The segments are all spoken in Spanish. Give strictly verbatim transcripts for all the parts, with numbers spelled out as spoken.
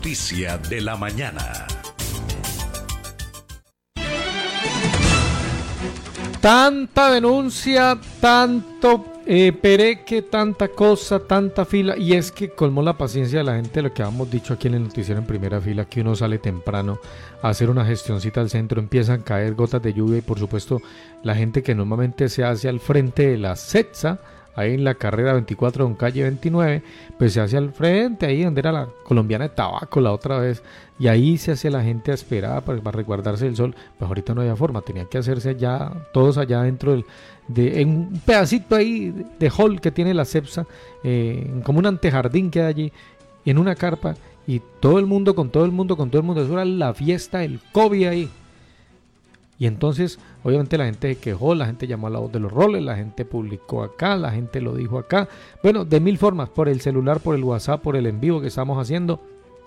Noticia de la mañana. Tanta denuncia, tanto eh, pereque, tanta cosa, tanta fila, y es que colmó la paciencia de la gente, lo que habíamos dicho aquí en el noticiero en primera fila, que uno sale temprano a hacer una gestioncita al centro, empiezan a caer gotas de lluvia y por supuesto la gente que normalmente se hace al frente de la CETSA, ahí en la carrera veinticuatro con calle veintinueve, pues se hace al frente, ahí donde era la colombiana de tabaco la otra vez, y ahí se hace la gente a esperar para, para resguardarse del sol. Pues ahorita no había forma, tenía que hacerse allá, todos allá dentro del, de, en un pedacito ahí de, de hall que tiene la CEPSA, eh, como un antejardín que hay allí, en una carpa, y todo el mundo con todo el mundo con todo el mundo, eso era la fiesta, el COVID ahí. Y entonces, obviamente la gente se quejó, la gente llamó a la voz de los roles, la gente publicó acá, la gente lo dijo acá. Bueno, de mil formas, por el celular, por el WhatsApp, por el en vivo que estamos haciendo.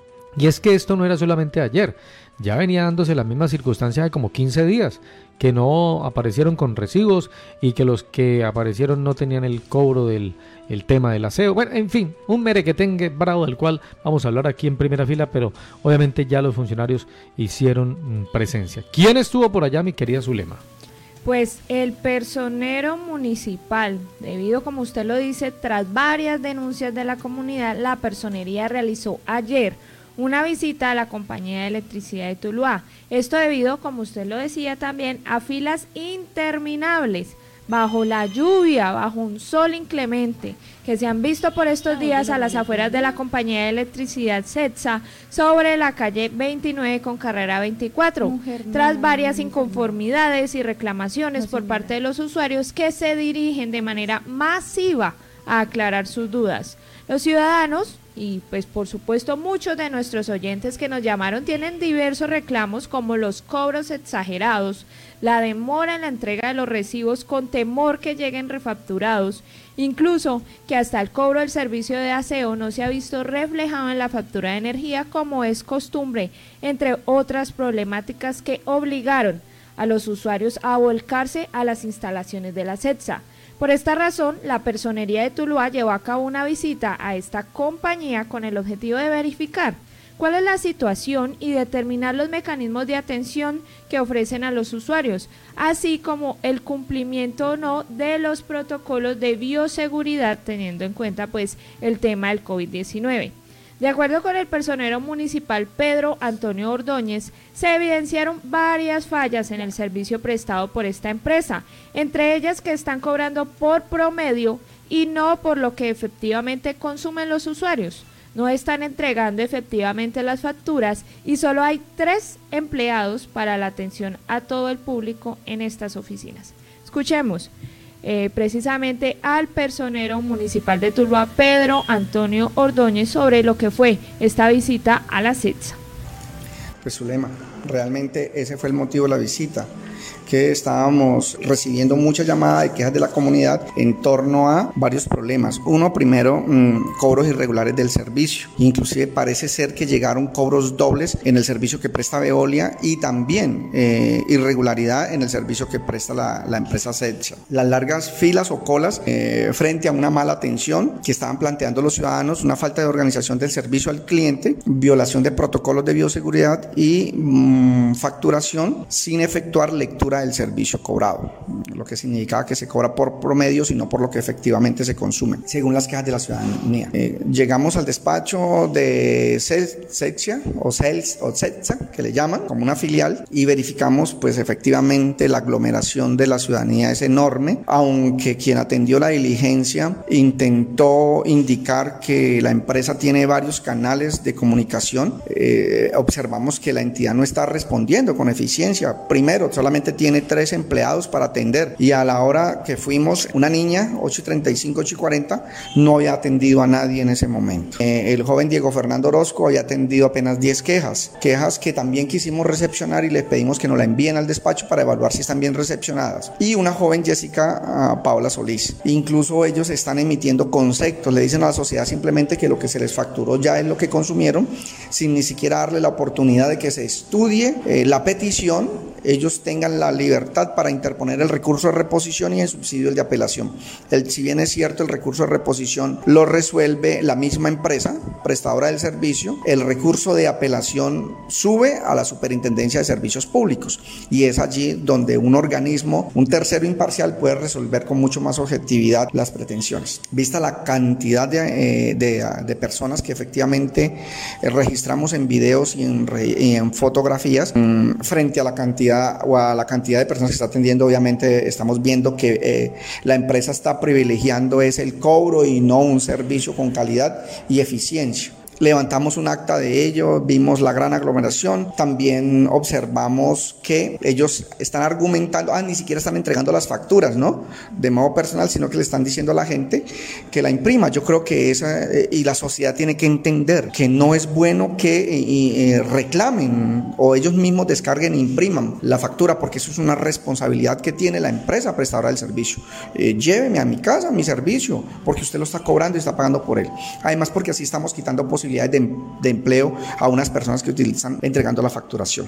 Y es que esto no era solamente ayer, ya venía dándose la misma circunstancia de como quince días, que no aparecieron con recibos y que los que aparecieron no tenían el cobro del el tema del aseo. Bueno, en fin, un merequetengue bravo del cual vamos a hablar aquí en primera fila, pero obviamente ya los funcionarios hicieron presencia. ¿Quién estuvo por allá, mi querida Zulema? Pues el personero municipal, debido, como usted lo dice, tras varias denuncias de la comunidad, la personería realizó ayer una visita a la compañía de electricidad de Tuluá. Esto debido, como usted lo decía también, a filas interminables, bajo la lluvia, bajo un sol inclemente, que se han visto por estos días a las afueras de la compañía de electricidad CETSA, sobre la calle veintinueve con carrera veinticuatro, tras varias inconformidades y reclamaciones por parte de los usuarios que se dirigen de manera masiva a aclarar sus dudas. Los ciudadanos y pues por supuesto muchos de nuestros oyentes que nos llamaron tienen diversos reclamos, como los cobros exagerados, la demora en la entrega de los recibos con temor que lleguen refacturados, incluso que hasta el cobro del servicio de aseo no se ha visto reflejado en la factura de energía como es costumbre, entre otras problemáticas que obligaron a los usuarios a volcarse a las instalaciones de la CETSA. Por esta razón, la personería de Tuluá llevó a cabo una visita a esta compañía con el objetivo de verificar cuál es la situación y determinar los mecanismos de atención que ofrecen a los usuarios, así como el cumplimiento o no de los protocolos de bioseguridad, teniendo en cuenta pues el tema del COVID diecinueve. De acuerdo con el personero municipal Pedro Antonio Ordóñez, se evidenciaron varias fallas en el servicio prestado por esta empresa, entre ellas que están cobrando por promedio y no por lo que efectivamente consumen los usuarios. No están entregando efectivamente las facturas y solo hay tres empleados para la atención a todo el público en estas oficinas. Escuchemos Eh, precisamente al personero municipal de Tuluá, Pedro Antonio Ordóñez, sobre lo que fue esta visita a la CETSA. Pues Zulema, realmente ese fue el motivo de la visita, que estábamos recibiendo muchas llamadas de quejas de la comunidad en torno a varios problemas. Uno, primero, mmm, cobros irregulares del servicio. Inclusive parece ser que llegaron cobros dobles en el servicio que presta Veolia y también eh, irregularidad en el servicio que presta la, la empresa CETSA. Las largas filas o colas eh, frente a una mala atención que estaban planteando los ciudadanos, una falta de organización del servicio al cliente, violación de protocolos de bioseguridad y mmm, facturación sin efectuar lectura del servicio cobrado, lo que significaba que se cobra por promedio, sino por lo que efectivamente se consume, según las quejas de la ciudadanía. Eh, llegamos al despacho de CETSA o CETSA, que le llaman, como una filial, y verificamos pues efectivamente la aglomeración de la ciudadanía es enorme, aunque quien atendió la diligencia intentó indicar que la empresa tiene varios canales de comunicación. Eh, observamos que la entidad no está respondiendo con eficiencia. Primero, solamente tiene tres empleados para atender y a la hora que fuimos, una niña, ocho y treinta y cinco, ocho y cuarenta, no había atendido a nadie en ese momento. Eh, el joven Diego Fernando Orozco había atendido apenas diez quejas, quejas que también quisimos recepcionar y les pedimos que nos la envíen al despacho para evaluar si están bien recepcionadas. Y una joven Jessica uh, Paola Solís. Incluso ellos están emitiendo conceptos, le dicen a la sociedad simplemente que lo que se les facturó ya es lo que consumieron, sin ni siquiera darle la oportunidad de que se estudie eh, la petición, ellos tengan la libertad para interponer el recurso de reposición y el subsidio de apelación. El, si bien es cierto, el recurso de reposición lo resuelve la misma empresa prestadora del servicio, el recurso de apelación sube a la Superintendencia de Servicios Públicos y es allí donde un organismo, un tercero imparcial puede resolver con mucho más objetividad las pretensiones. Vista la cantidad de, eh, de, de personas que efectivamente eh, registramos en videos y en, y en fotografías, mmm, frente a la cantidad o a la cantidad de personas que está atendiendo, obviamente estamos viendo que eh, la empresa está privilegiando es el cobro y no un servicio con calidad y eficiencia. Levantamos un acta de ello, vimos la gran aglomeración, también observamos que ellos están argumentando, ah, ni siquiera están entregando las facturas, ¿no? De modo personal, sino que le están diciendo a la gente que la imprima. Yo creo que esa, eh, y la sociedad tiene que entender que no es bueno que eh, eh, reclamen o ellos mismos descarguen e impriman la factura, porque eso es una responsabilidad que tiene la empresa prestadora del servicio. Eh, lléveme a mi casa mi servicio, porque usted lo está cobrando y está pagando por él. Además, porque así estamos quitando posibilidades De, de empleo a unas personas que utilizan entregando la facturación.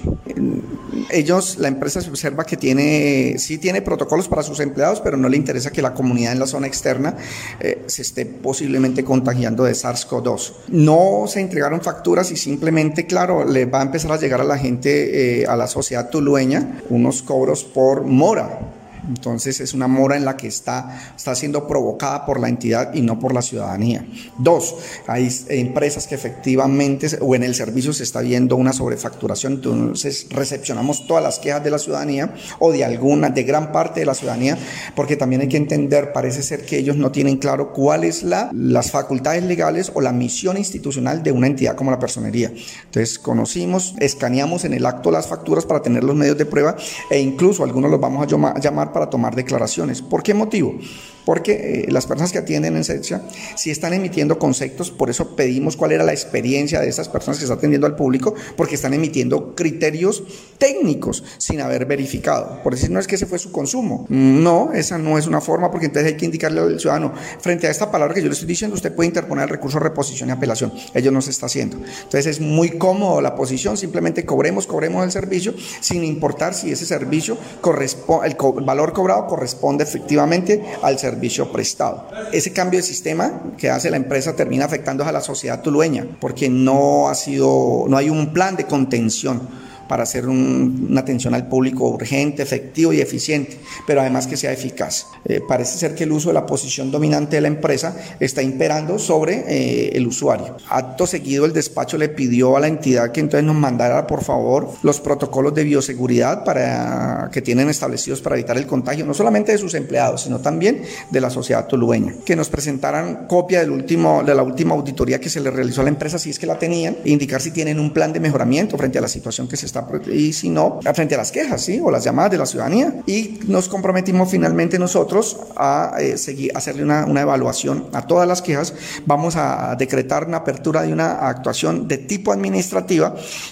Ellos, la empresa se observa que tiene, sí tiene protocolos para sus empleados, pero no le interesa que la comunidad en la zona externa eh, se esté posiblemente contagiando de SARS CoV dos. No se entregaron facturas y simplemente, claro, le va a empezar a llegar a la gente, eh, a la sociedad tulueña, unos cobros por mora. Entonces es una mora en la que está, está siendo provocada por la entidad y no por la ciudadanía. Dos, hay empresas que efectivamente o en el servicio se está viendo una sobrefacturación, entonces recepcionamos todas las quejas de la ciudadanía o de alguna, de gran parte de la ciudadanía, porque también hay que entender, parece ser que ellos no tienen claro cuáles la, las facultades legales o la misión institucional de una entidad como la personería. Entonces conocimos, escaneamos en el acto las facturas para tener los medios de prueba e incluso algunos los vamos a llamar para tomar declaraciones. ¿Por qué motivo? Porque eh, las personas que atienden en SECSA si están emitiendo conceptos, por eso pedimos cuál era la experiencia de esas personas que están atendiendo al público, porque están emitiendo criterios técnicos sin haber verificado. Por decir, no es que ese fue su consumo. No, esa no es una forma, porque entonces hay que indicarle al ciudadano, frente a esta palabra que yo le estoy diciendo, usted puede interponer el recurso de reposición y apelación. Ello no se está haciendo. Entonces es muy cómodo la posición, simplemente cobremos, cobremos el servicio, sin importar si ese servicio corresponde, el, co- el valor cobrado corresponde efectivamente al servicio servicio prestado. Ese cambio de sistema que hace la empresa termina afectando a la sociedad tulueña, porque no ha sido, no hay un plan de contención para hacer un, una atención al público urgente, efectivo y eficiente, pero además que sea eficaz. Eh, parece ser que el uso de la posición dominante de la empresa está imperando sobre eh, el usuario. Acto seguido, el despacho le pidió a la entidad que entonces nos mandara, por favor, los protocolos de bioseguridad para, que tienen establecidos para evitar el contagio, no solamente de sus empleados, sino también de la sociedad tulueña. Que nos presentaran copia del último, de la última auditoría que se le realizó a la empresa, si es que la tenían, e indicar si tienen un plan de mejoramiento frente a la situación que se está y si no, frente a las quejas, ¿sí? O las llamadas de la ciudadanía. Y nos comprometimos finalmente nosotros a eh, seguir, hacerle una, una evaluación a todas las quejas. Vamos a decretar una apertura de una actuación de tipo administrativa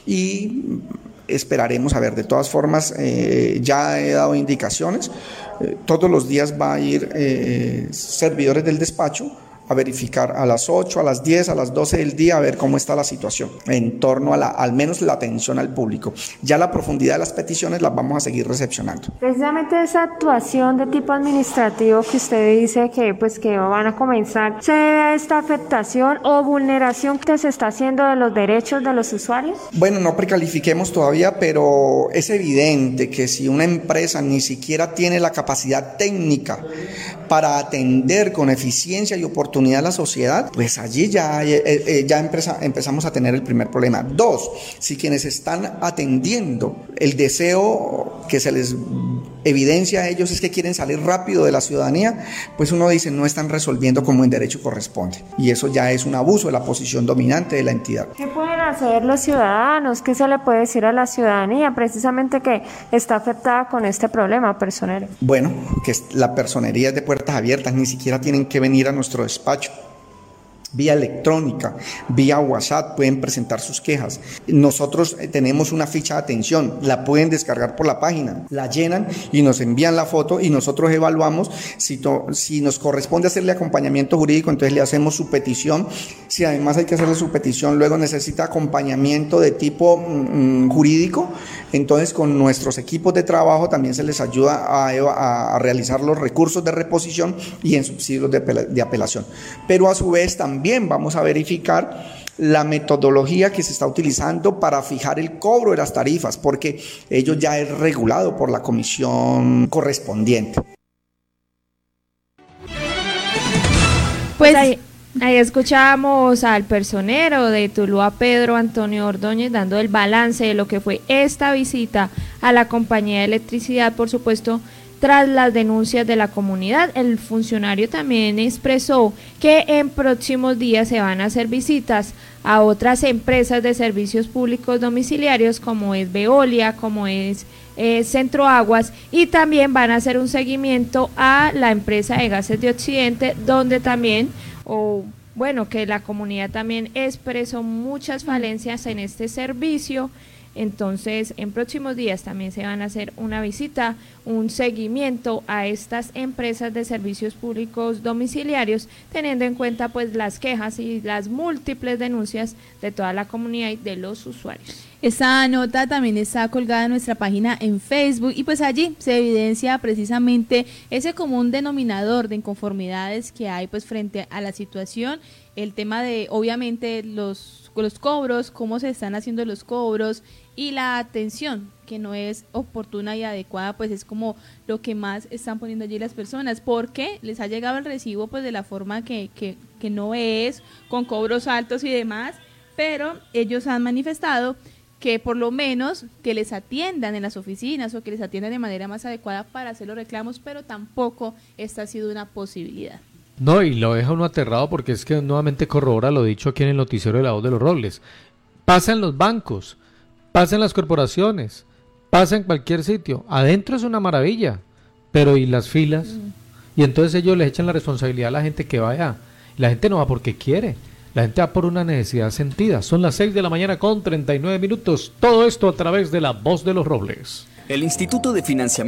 y esperaremos a ver. De todas formas, eh, ya he dado indicaciones. Eh, todos los días va a ir eh, servidores del despacho a verificar a las ocho, a las diez, a las doce del día, a ver cómo está la situación en torno a la, al menos la atención al público. Ya la profundidad de las peticiones las vamos a seguir recepcionando. Precisamente esa actuación de tipo administrativo que usted dice que pues que van a comenzar, ¿se debe a esta afectación o vulneración que se está haciendo de los derechos de los usuarios? Bueno, no precalifiquemos todavía, pero es evidente que si una empresa ni siquiera tiene la capacidad técnica para atender con eficiencia y oportunidad a la sociedad, pues allí ya, eh, eh, ya empresa, empezamos a tener el primer problema. Dos, si quienes están atendiendo el deseo que se les evidencia a ellos es que quieren salir rápido de la ciudadanía, pues uno dice no están resolviendo como en derecho corresponde, y eso ya es un abuso de la posición dominante de la entidad. ¿Qué pueden hacer los ciudadanos? ¿Qué se le puede decir a la ciudadanía precisamente que está afectada con este problema personero? Bueno, que la personería es de puertas abiertas, ni siquiera tienen que venir a nuestro despacho. vía electrónica, vía WhatsApp, pueden presentar sus quejas. Nosotros tenemos una ficha de atención, la pueden descargar por la página, la llenan y nos envían la foto y nosotros evaluamos si, to, si nos corresponde hacerle acompañamiento jurídico, entonces le hacemos su petición. Si además hay que hacerle su petición, luego necesita acompañamiento de tipo mm, jurídico, entonces con nuestros equipos de trabajo también se les ayuda a, a, a realizar los recursos de reposición y en subsidios de, de apelación. Pero a su vez también vamos a verificar la metodología que se está utilizando para fijar el cobro de las tarifas, porque ello ya es regulado por la comisión correspondiente. Pues ahí, ahí escuchábamos al personero de Tuluá, Pedro Antonio Ordóñez, dando el balance de lo que fue esta visita a la compañía de electricidad, por supuesto, tras las denuncias de la comunidad. El funcionario también expresó que en próximos días se van a hacer visitas a otras empresas de servicios públicos domiciliarios como es Veolia, como es eh, Centro Aguas, y también van a hacer un seguimiento a la empresa de gases de Occidente, donde también, o bueno, que la comunidad también expresó muchas falencias en este servicio. Entonces, en próximos días también se van a hacer una visita, un seguimiento a estas empresas de servicios públicos domiciliarios, teniendo en cuenta pues las quejas y las múltiples denuncias de toda la comunidad y de los usuarios. Esta nota también está colgada en nuestra página en Facebook y pues allí se evidencia precisamente ese común denominador de inconformidades que hay pues frente a la situación, el tema de obviamente los, los cobros, cómo se están haciendo los cobros y la atención que no es oportuna y adecuada, pues es como lo que más están poniendo allí las personas, porque les ha llegado el recibo pues de la forma que, que, que no es, con cobros altos y demás, pero ellos han manifestado que por lo menos que les atiendan en las oficinas o que les atiendan de manera más adecuada para hacer los reclamos, pero tampoco esta ha sido una posibilidad. No, y lo deja uno aterrado porque es que nuevamente corrobora lo dicho aquí en el noticiero de La Voz de los Robles. Pasa en los bancos, pasa en las corporaciones, pasa en cualquier sitio. Adentro es una maravilla, pero ¿y las filas? Mm. Y entonces ellos les echan la responsabilidad a la gente que vaya. La gente no va porque quiere. La gente va por una necesidad sentida. Son las seis de la mañana con treinta y nueve minutos. Todo esto a través de La Voz de los Robles. El Instituto de Financiamiento